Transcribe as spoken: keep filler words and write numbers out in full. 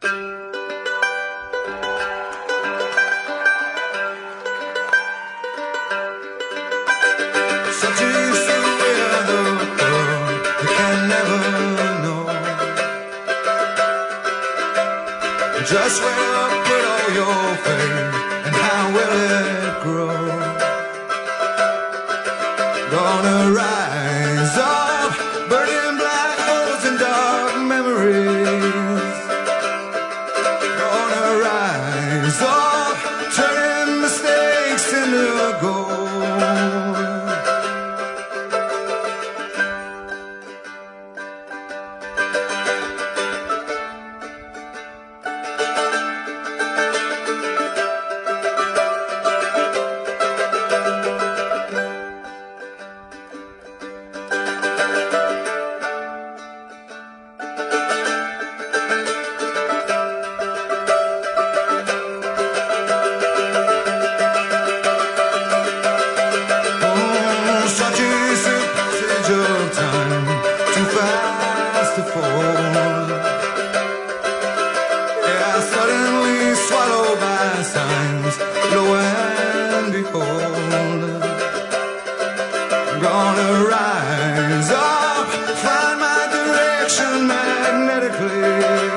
Such is the way of the world, you can never know just where to put all your faith and how will it grow. Gonna rise up, burning black holes and dark memories. Gonna rise up, turning mistakes into gold. Such is the passage of time, too fast to fall. Yeah, suddenly swallowed by signs, lo and behold. Gonna rise up, find my direction magnetically.